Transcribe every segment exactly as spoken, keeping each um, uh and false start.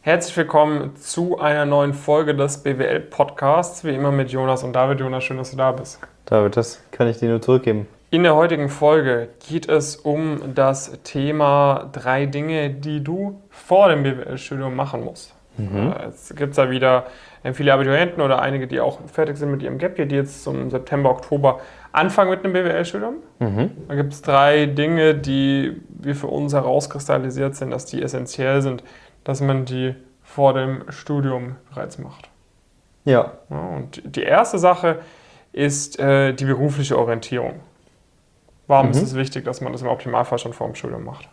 Herzlich willkommen zu einer neuen Folge des B W L-Podcasts, wie immer mit Jonas und David. Jonas, schön, dass du da bist. David, das kann ich dir nur zurückgeben. In der heutigen Folge geht es um das Thema drei Dinge, die du vor dem B W L-Studium machen musst. Mhm. Es gibt ja wieder viele Abiturienten oder einige, die auch fertig sind mit ihrem Gap Year, die jetzt zum September, Oktober anfangen mit einem B W L-Studium. Mhm. Da gibt es drei Dinge, die wir für uns herauskristallisiert sind, dass die essentiell sind, dass man die vor dem Studium bereits macht. Ja. Ja, und die erste Sache ist äh, die berufliche Orientierung. Warum mhm. ist es wichtig, dass man das im Optimalfall schon vor dem Studium macht?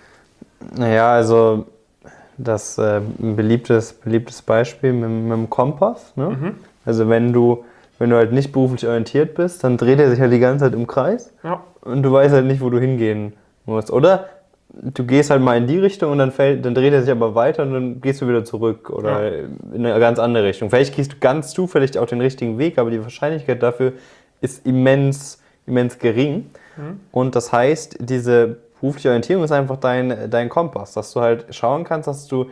Naja, also das äh, ein beliebtes, beliebtes Beispiel mit, mit dem Kompass. Ne? Mhm. Also wenn du, wenn du halt nicht beruflich orientiert bist, dann dreht er sich halt die ganze Zeit im Kreis ja. und du weißt halt nicht, wo du hingehen musst. Oder du gehst halt mal in die Richtung und dann, fällt, dann dreht er sich aber weiter und dann gehst du wieder zurück oder ja. in eine ganz andere Richtung. Vielleicht gehst du ganz zufällig auch den richtigen Weg, aber die Wahrscheinlichkeit dafür ist immens, immens gering. Mhm. Und das heißt, diese berufliche Orientierung ist einfach dein, dein Kompass, dass du halt schauen kannst, dass du,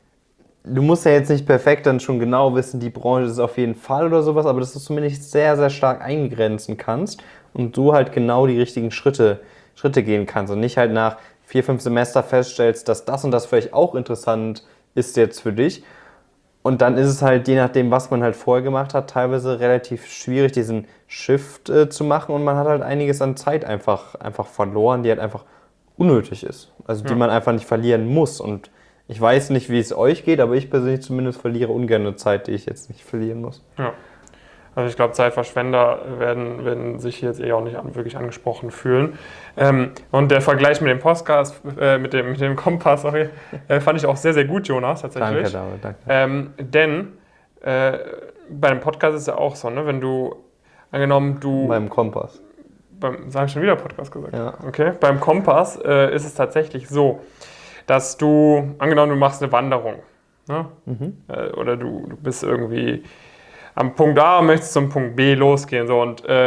du musst ja jetzt nicht perfekt dann schon genau wissen, die Branche ist auf jeden Fall oder sowas, aber dass du zumindest sehr, sehr stark eingrenzen kannst und du halt genau die richtigen Schritte, Schritte gehen kannst und nicht halt nach vier, fünf Semester feststellst, dass das und das vielleicht auch interessant ist jetzt für dich. Und dann ist es halt, je nachdem, was man halt vorher gemacht hat, teilweise relativ schwierig, diesen Shift äh, zu machen und man hat halt einiges an Zeit einfach, einfach verloren, die halt einfach unnötig ist. Also die ja. man einfach nicht verlieren muss. Und ich weiß nicht, wie es euch geht, aber ich persönlich zumindest verliere ungern eine Zeit, die ich jetzt nicht verlieren muss. Ja. Also ich glaube, Zeitverschwender werden, werden sich jetzt eh auch nicht an, wirklich angesprochen fühlen. Ähm, und der Vergleich mit dem Podcast, äh, mit, dem, mit dem Kompass, sorry, äh, fand ich auch sehr, sehr gut, Jonas, tatsächlich. Danke, David, danke. Ähm, denn äh, bei einem Podcast ist es ja auch so, ne, wenn du, angenommen du... Beim Kompass. Beim, sag ich schon wieder Podcast gesagt? Ja. Okay. Beim Kompass äh, ist es tatsächlich so, dass du, angenommen du machst eine Wanderung, ne? Mhm. Äh, oder du, du bist irgendwie am Punkt A und möchtest zum Punkt B losgehen. So. Und äh,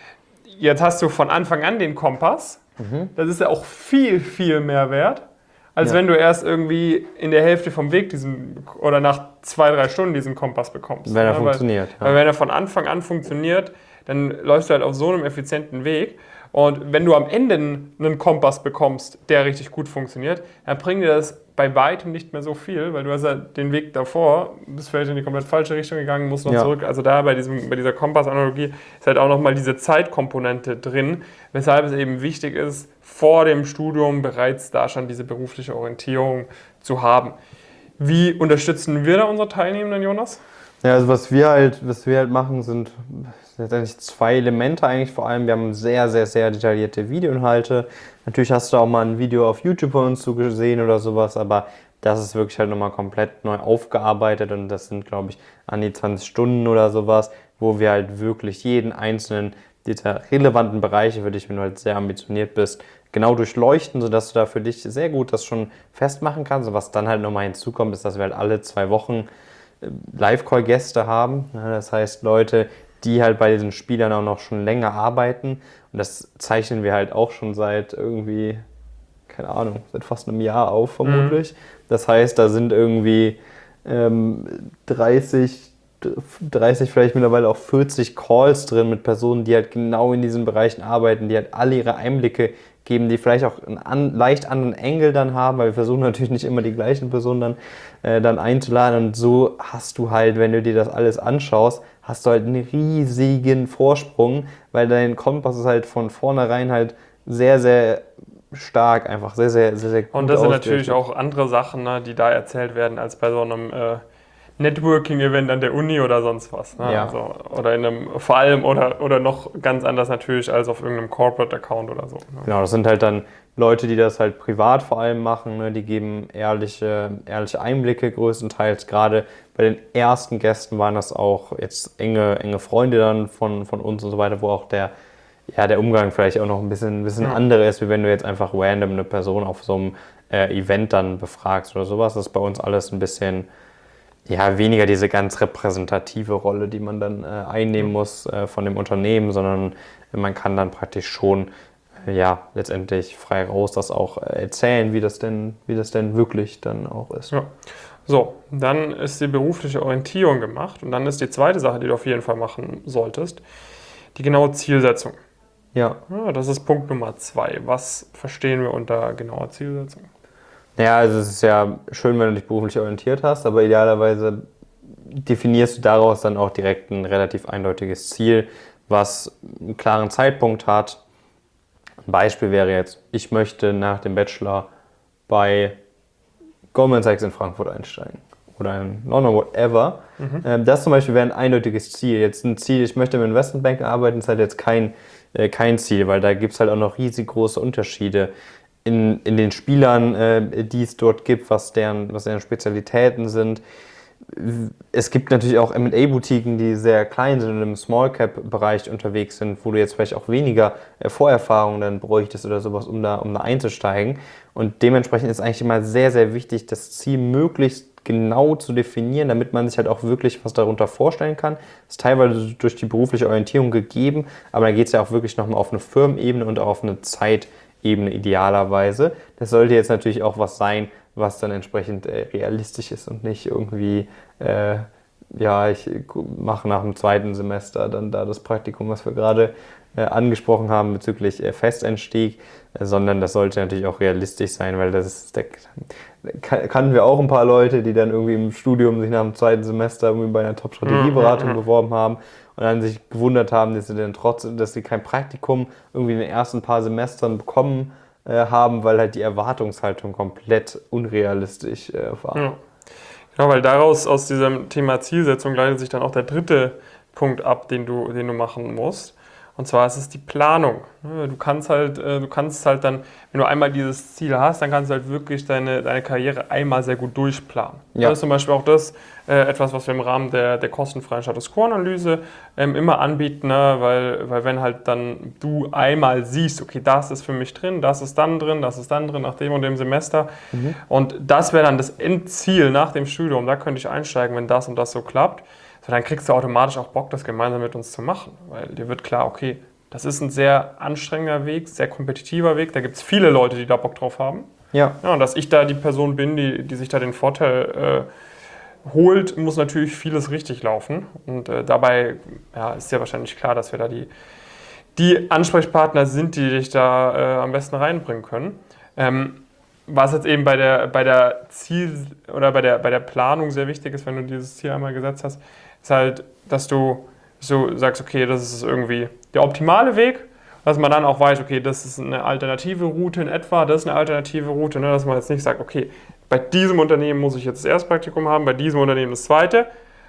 jetzt hast du von Anfang an den Kompass. Mhm. Das ist ja auch viel, viel mehr wert, als ja. wenn du erst irgendwie in der Hälfte vom Weg diesen oder nach zwei, drei Stunden diesen Kompass bekommst. Wenn er ja, funktioniert. Weil, ja. weil wenn er von Anfang an funktioniert, dann läufst du halt auf so einem effizienten Weg. Und wenn du am Ende einen Kompass bekommst, der richtig gut funktioniert, dann bringt dir das bei weitem nicht mehr so viel, weil du hast ja den Weg davor, bist vielleicht in die komplett falsche Richtung gegangen, musst noch ja. zurück. Also da bei, diesem, bei dieser Kompass-Analogie ist halt auch nochmal diese Zeitkomponente drin, weshalb es eben wichtig ist, vor dem Studium bereits da schon diese berufliche Orientierung zu haben. Wie unterstützen wir da unsere Teilnehmenden, Jonas? Ja, also was wir halt, was wir halt machen, sind letztendlich zwei Elemente eigentlich vor allem. Wir haben sehr, sehr, sehr detaillierte Videoinhalte. Natürlich hast du auch mal ein Video auf YouTube von uns gesehen oder sowas, aber das ist wirklich halt nochmal komplett neu aufgearbeitet und das sind, glaube ich, an die zwanzig Stunden oder sowas, wo wir halt wirklich jeden einzelnen dieser relevanten Bereiche für dich, wenn du halt sehr ambitioniert bist, genau durchleuchten, sodass du da für dich sehr gut das schon festmachen kannst. Und was dann halt nochmal hinzukommt, ist, dass wir halt alle zwei Wochen Live-Call-Gäste haben. Das heißt, Leute, die halt bei diesen Spielern auch noch schon länger arbeiten. Und das zeichnen wir halt auch schon seit irgendwie, keine Ahnung, seit fast einem Jahr auf vermutlich. Mhm. Das heißt, da sind irgendwie ähm, dreißig, dreißig, vielleicht mittlerweile auch vierzig Calls drin mit Personen, die halt genau in diesen Bereichen arbeiten, die halt alle ihre Einblicke geben, die vielleicht auch einen an, leicht anderen Engel dann haben, weil wir versuchen natürlich nicht immer die gleichen Personen dann, äh, dann einzuladen und so hast du halt, wenn du dir das alles anschaust, hast du halt einen riesigen Vorsprung, weil dein Kompass ist halt von vornherein halt sehr, sehr stark einfach, sehr, sehr, sehr, sehr gut Und das sind natürlich auch andere Sachen, ne, die da erzählt werden, als bei so einem äh, Networking-Event an der Uni oder sonst was. Ne? Ja. Also, oder in einem, vor allem oder, oder noch ganz anders natürlich als auf irgendeinem Corporate-Account oder so. Ne? Genau, das sind halt dann Leute, die das halt privat vor allem machen, ne? Die geben ehrliche, ehrliche Einblicke größtenteils. Gerade bei den ersten Gästen waren das auch jetzt enge, enge Freunde dann von, von uns und so weiter, wo auch der, ja, der Umgang vielleicht auch noch ein bisschen, ein bisschen ja. anderer ist, wie wenn du jetzt einfach random eine Person auf so einem äh, Event dann befragst oder sowas. Das ist bei uns alles ein bisschen ja, weniger diese ganz repräsentative Rolle, die man dann äh, einnehmen muss äh, von dem Unternehmen, sondern man kann dann praktisch schon äh, ja, letztendlich frei raus das auch äh, erzählen, wie das denn, wie das denn wirklich dann auch ist. Ja. So, dann ist die berufliche Orientierung gemacht und dann ist die zweite Sache, die du auf jeden Fall machen solltest, die genaue Zielsetzung. Ja. Ja, das ist Punkt Nummer zwei. Was verstehen wir unter genauer Zielsetzung? Naja, also es ist ja schön, wenn du dich beruflich orientiert hast, aber idealerweise definierst du daraus dann auch direkt ein relativ eindeutiges Ziel, was einen klaren Zeitpunkt hat. Ein Beispiel wäre jetzt, ich möchte nach dem Bachelor bei Goldman Sachs in Frankfurt einsteigen oder in London, whatever. Mhm. Das zum Beispiel wäre ein eindeutiges Ziel. Jetzt ein Ziel, ich möchte im Investmentbanking arbeiten, ist halt jetzt kein, äh, kein Ziel, weil da gibt es halt auch noch riesig große Unterschiede in, in den Spielern, äh, die es dort gibt, was deren, was deren Spezialitäten sind. Es gibt natürlich auch M und A-Boutiquen, die sehr klein sind und im Small-Cap-Bereich unterwegs sind, wo du jetzt vielleicht auch weniger Vorerfahrung dann bräuchtest oder sowas, um da, um da einzusteigen. Und dementsprechend ist eigentlich immer sehr, sehr wichtig, das Ziel möglichst genau zu definieren, damit man sich halt auch wirklich was darunter vorstellen kann. Das ist teilweise durch die berufliche Orientierung gegeben, aber da geht es ja auch wirklich nochmal auf eine Firmenebene und auch auf eine Zeitebene idealerweise. Das sollte jetzt natürlich auch was sein, was dann entsprechend äh, realistisch ist und nicht irgendwie, äh, ja, ich mache nach dem zweiten Semester dann da das Praktikum, was wir gerade äh, angesprochen haben bezüglich äh, Festeinstieg, äh, sondern das sollte natürlich auch realistisch sein, weil das ist, da kannten wir auch ein paar Leute, die dann irgendwie im Studium sich nach dem zweiten Semester irgendwie bei einer Top-Strategieberatung beworben haben und dann sich gewundert haben, dass sie dann trotzdem, dass sie kein Praktikum irgendwie in den ersten paar Semestern bekommen haben, weil halt die Erwartungshaltung komplett unrealistisch äh, war. Ja. Genau, weil daraus, aus diesem Thema Zielsetzung, leitet sich dann auch der dritte Punkt ab, den du, den du machen musst. Und zwar ist es die Planung. Du kannst halt, du kannst halt dann, wenn du einmal dieses Ziel hast, dann kannst du halt wirklich deine, deine Karriere einmal sehr gut durchplanen. Ja. Das ist zum Beispiel auch das, äh, etwas, was wir im Rahmen der, der kostenfreien Status Quo-Analyse ähm, immer anbieten, ne? weil, weil wenn halt dann du einmal siehst, okay, das ist für mich drin, das ist dann drin, das ist dann drin nach dem und dem Semester mhm. und das wäre dann das Endziel nach dem Studium, da könnte ich einsteigen, wenn das und das so klappt. So, dann kriegst du automatisch auch Bock, das gemeinsam mit uns zu machen, weil dir wird klar, okay, das ist ein sehr anstrengender Weg, sehr kompetitiver Weg, da gibt es viele Leute, die da Bock drauf haben. Ja. Ja, und dass ich da die Person bin, die, die sich da den Vorteil äh, holt, muss natürlich vieles richtig laufen. Und äh, dabei ja, ist ja wahrscheinlich klar, dass wir da die, die Ansprechpartner sind, die dich da äh, am besten reinbringen können. Ähm, Was jetzt eben bei der, bei der Ziel- oder bei der, bei der Planung sehr wichtig ist, wenn du dieses Ziel einmal gesetzt hast, ist halt, dass du so sagst, okay, das ist irgendwie der optimale Weg, dass man dann auch weiß, okay, das ist eine alternative Route in etwa, das ist eine alternative Route, ne, dass man jetzt nicht sagt, okay, bei diesem Unternehmen muss ich jetzt das erste Praktikum haben, bei diesem Unternehmen das zweite.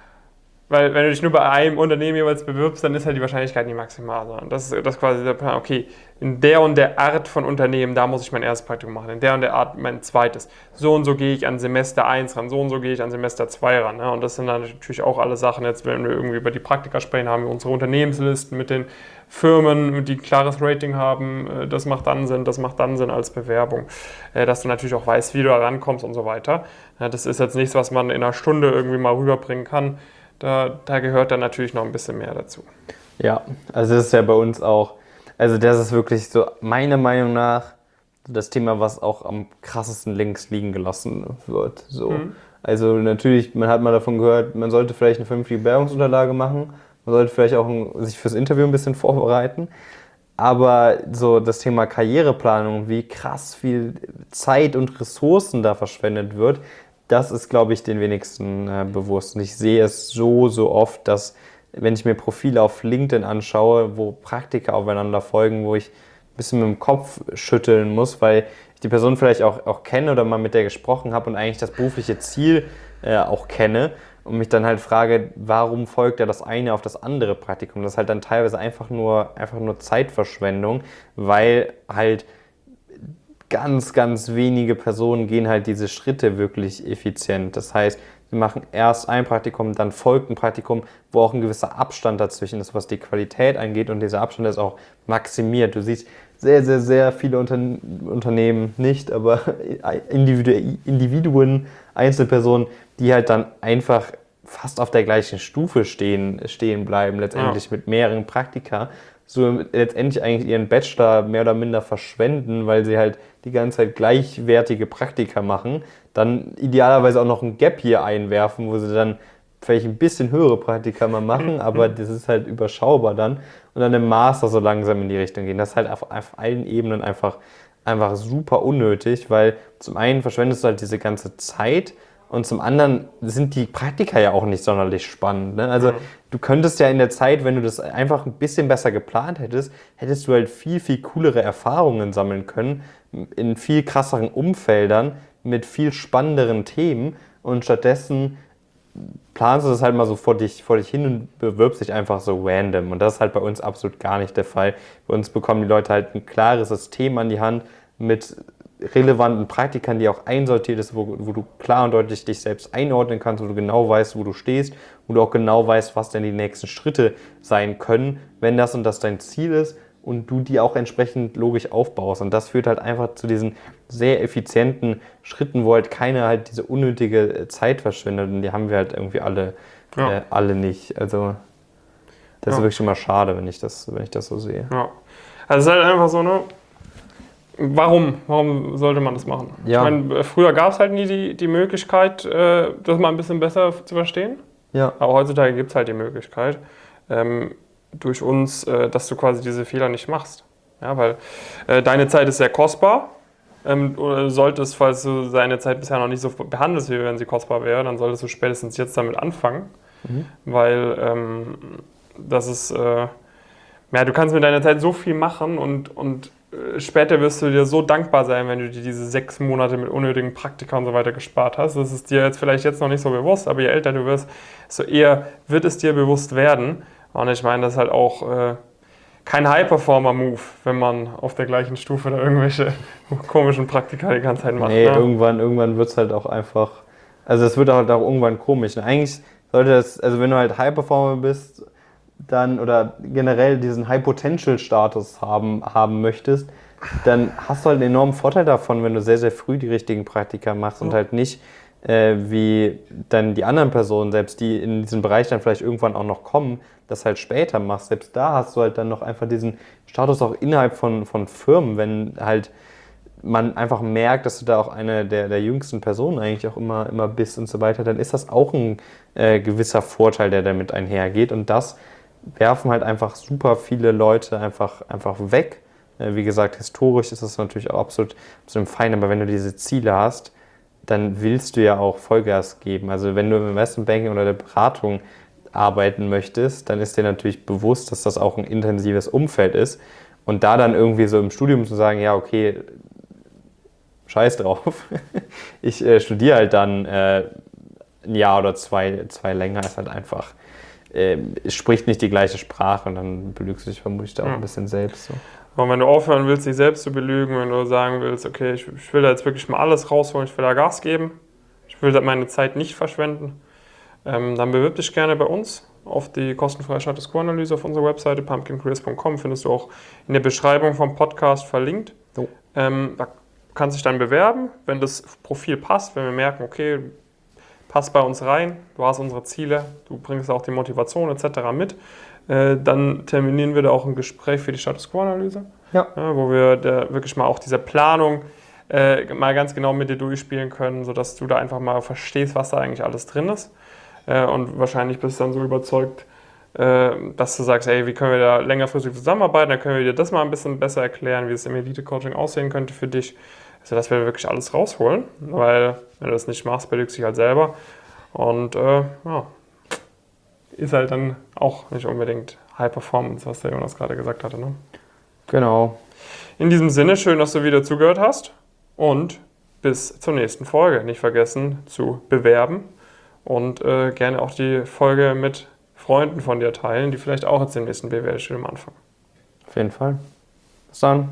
Weil wenn du dich nur bei einem Unternehmen jeweils bewirbst, dann ist halt die Wahrscheinlichkeit nicht maximal. Sondern das ist das quasi der Plan, okay, in der und der Art von Unternehmen, da muss ich mein erstes Praktikum machen, in der und der Art mein zweites. So und so gehe ich an Semester eins ran, so und so gehe ich an Semester zwei ran. Ne? Und das sind dann natürlich auch alle Sachen, jetzt wenn wir irgendwie über die Praktika sprechen, haben wir unsere Unternehmenslisten mit den Firmen, die ein klares Rating haben, das macht dann Sinn, das macht dann Sinn als Bewerbung. Dass du natürlich auch weißt, wie du da rankommst und so weiter. Das ist jetzt nichts, was man in einer Stunde irgendwie mal rüberbringen kann. Da, da gehört dann natürlich noch ein bisschen mehr dazu. Ja, also das ist ja bei uns auch, also das ist wirklich so meiner Meinung nach das Thema, was auch am krassesten links liegen gelassen wird. So. Mhm. Also natürlich, man hat mal davon gehört, man sollte vielleicht eine vernünftige Bewerbungsunterlage machen, man sollte vielleicht auch ein, sich fürs Interview ein bisschen vorbereiten, aber so das Thema Karriereplanung, wie krass viel Zeit und Ressourcen da verschwendet wird, das ist, glaube ich, den wenigsten äh, bewusst. Und ich sehe es so, so oft, dass, wenn ich mir Profile auf LinkedIn anschaue, wo Praktika aufeinander folgen, wo ich ein bisschen mit dem Kopf schütteln muss, weil ich die Person vielleicht auch, auch kenne oder mal mit der gesprochen habe und eigentlich das berufliche Ziel äh, auch kenne und mich dann halt frage, warum folgt ja das eine auf das andere Praktikum? Das ist halt dann teilweise einfach nur, einfach nur Zeitverschwendung, weil halt ganz, ganz wenige Personen gehen halt diese Schritte wirklich effizient. Das heißt, sie machen erst ein Praktikum, dann folgt ein Praktikum, wo auch ein gewisser Abstand dazwischen ist, was die Qualität angeht. Und dieser Abstand ist auch maximiert. Du siehst sehr, sehr, sehr viele Unterne- Unternehmen, nicht, aber Individu- Individuen, Einzelpersonen, die halt dann einfach fast auf der gleichen Stufe stehen, stehen bleiben, letztendlich ja. mit mehreren Praktika. so letztendlich eigentlich ihren Bachelor mehr oder minder verschwenden, weil sie halt die ganze Zeit gleichwertige Praktika machen, dann idealerweise auch noch ein Gap hier einwerfen, wo sie dann vielleicht ein bisschen höhere Praktika mal machen, aber das ist halt überschaubar dann und dann im Master so langsam in die Richtung gehen. Das ist halt auf, auf allen Ebenen einfach, einfach super unnötig, weil zum einen verschwendest du halt diese ganze Zeit und zum anderen sind die Praktika ja auch nicht sonderlich spannend. Ne? Also du könntest ja in der Zeit, wenn du das einfach ein bisschen besser geplant hättest, hättest du halt viel, viel coolere Erfahrungen sammeln können, in viel krasseren Umfeldern, mit viel spannenderen Themen und stattdessen planst du das halt mal so vor dich, vor dich hin und bewirbst dich einfach so random. Und das ist halt bei uns absolut gar nicht der Fall. Bei uns bekommen die Leute halt ein klares System an die Hand mit relevanten Praktikern, die auch einsortiert ist, wo, wo du klar und deutlich dich selbst einordnen kannst, wo du genau weißt, wo du stehst, wo du auch genau weißt, was denn die nächsten Schritte sein können, wenn das und das dein Ziel ist und du die auch entsprechend logisch aufbaust. Und das führt halt einfach zu diesen sehr effizienten Schritten, wo halt keiner halt diese unnötige Zeit verschwendet und die haben wir halt irgendwie alle, Ja. äh, alle nicht. Also das Ja. ist wirklich immer schade, wenn ich das, wenn ich das so sehe. Ja. Also es ist halt einfach so, ne? Warum? Warum sollte man das machen? Ja. Ich meine, früher gab es halt nie die, die Möglichkeit, äh, das mal ein bisschen besser zu verstehen. Ja. Aber heutzutage gibt es halt die Möglichkeit, ähm, durch uns, äh, dass du quasi diese Fehler nicht machst. Ja, weil äh, deine Zeit ist sehr kostbar. Ähm, oder solltest, falls du deine Zeit bisher noch nicht so behandelst, wie wenn sie kostbar wäre, dann solltest du spätestens jetzt damit anfangen. Mhm. Weil ähm, das ist, äh, ja, du kannst mit deiner Zeit so viel machen und, und äh, später wirst du dir so dankbar sein, wenn du dir diese sechs Monate mit unnötigen Praktika und so weiter gespart hast. Das ist dir jetzt vielleicht jetzt noch nicht so bewusst, aber je älter du wirst, desto eher wird es dir bewusst werden. Und ich meine, das ist halt auch äh, kein High-Performer-Move, wenn man auf der gleichen Stufe da irgendwelche komischen Praktika die ganze Zeit macht. Nee, ne? irgendwann, irgendwann wird es halt auch einfach, also es wird halt auch irgendwann komisch. Und eigentlich sollte das, also wenn du halt High-Performer bist, dann oder generell diesen High-Potential-Status haben, haben möchtest, dann hast du halt einen enormen Vorteil davon, wenn du sehr, sehr früh die richtigen Praktika machst und halt nicht äh, wie dann die anderen Personen, selbst die in diesen Bereich dann vielleicht irgendwann auch noch kommen, das halt später machst. Selbst da hast du halt dann noch einfach diesen Status auch innerhalb von, von Firmen, wenn halt man einfach merkt, dass du da auch eine der, der jüngsten Personen eigentlich auch immer, immer bist und so weiter, dann ist das auch ein äh, gewisser Vorteil, der damit einhergeht. Und das werfen halt einfach super viele Leute einfach, einfach weg. Äh, wie gesagt, historisch ist das natürlich auch absolut, absolut fein, aber wenn du diese Ziele hast, dann willst du ja auch Vollgas geben. Also wenn du im Investmentbanking oder der Beratung arbeiten möchtest, dann ist dir natürlich bewusst, dass das auch ein intensives Umfeld ist. Und da dann irgendwie so im Studium zu sagen, ja okay, scheiß drauf, ich äh, studiere halt dann äh, ein Jahr oder zwei, zwei länger, ist halt einfach, äh, es spricht nicht die gleiche Sprache und dann belügst du dich vermutlich da auch ein bisschen selbst. So. Und wenn du aufhören willst, dich selbst zu belügen, wenn du sagen willst, okay, ich, ich will da jetzt wirklich mal alles rausholen, ich will da Gas geben, ich will da meine Zeit nicht verschwenden, ähm, dann bewirb dich gerne bei uns auf die kostenfreie Status Quo-Analyse auf unserer Webseite pumpkin careers punkt com, findest du auch in der Beschreibung vom Podcast verlinkt. So. Ähm, da kannst du dich dann bewerben, wenn das Profil passt, wenn wir merken, okay, passt bei uns rein, du hast unsere Ziele, du bringst auch die Motivation et cetera mit, äh, dann terminieren wir da auch ein Gespräch für die Status Quo-Analyse, Ja. ja, wo wir da wirklich mal auch diese Planung äh, mal ganz genau mit dir durchspielen können, sodass du da einfach mal verstehst, was da eigentlich alles drin ist. Äh, und wahrscheinlich bist du dann so überzeugt, äh, dass du sagst, ey, wie können wir da längerfristig zusammenarbeiten, dann können wir dir das mal ein bisschen besser erklären, wie es im Elite-Coaching aussehen könnte für dich, sodass wir wirklich alles rausholen, weil wenn du das nicht machst, belügst du dich halt selber und äh, ja, ist halt dann auch nicht unbedingt High Performance, was der Jonas gerade gesagt hatte. Ne? Genau. In diesem Sinne, schön, dass du wieder zugehört hast und bis zur nächsten Folge. Nicht vergessen zu bewerben und äh, gerne auch die Folge mit Freunden von dir teilen, die vielleicht auch jetzt den nächsten B W L-Studium anfangen. Auf jeden Fall. Bis dann.